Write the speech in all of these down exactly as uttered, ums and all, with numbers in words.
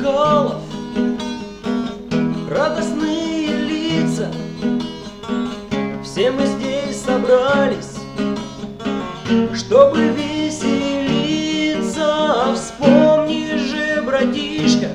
бокалов, радостные лица. Все мы здесь собрались, чтобы веселиться. Вспомни же, братишка,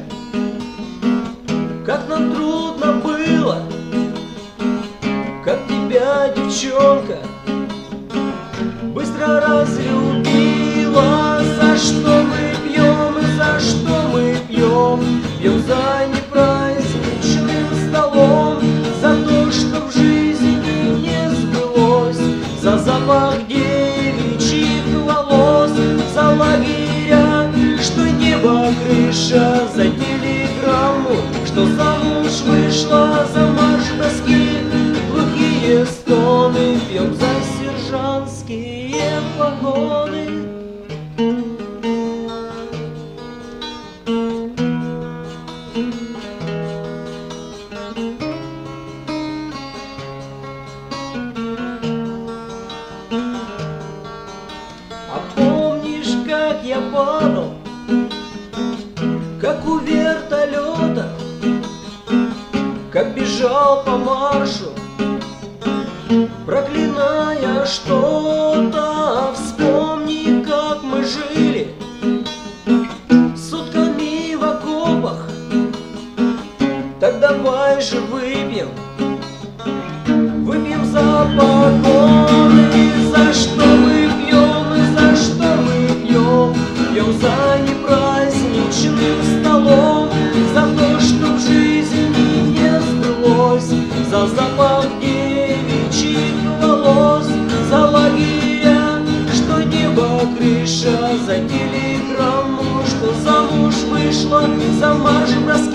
как нам трудно было, как тебя, девчонка, быстро разлюбила. За что мы пьем и за что мы пьем? Пьем за непраздничным столом, за то, что в жизни не сбылось, за запах девичьих волос, за лагеря, что небо крыша, за телеграмму, что замуж вышла, за марш доски, глухие стоны. Пьем за сержантские погоны. А помнишь, как я падал, как у вертолета, как бежал по маршу, проклиная что-то? Вспомни, как мы жили сутками в окопах. Так давай же выпьем, выпьем за погоны. За что мы пьем и за что мы пьем? Пьем за непраздничным столом, за то, что в жизни не сбылось, за запах девичьих волос, за лагеря, что небо крыша, за телеграмму, что замуж вышла, за марш броски,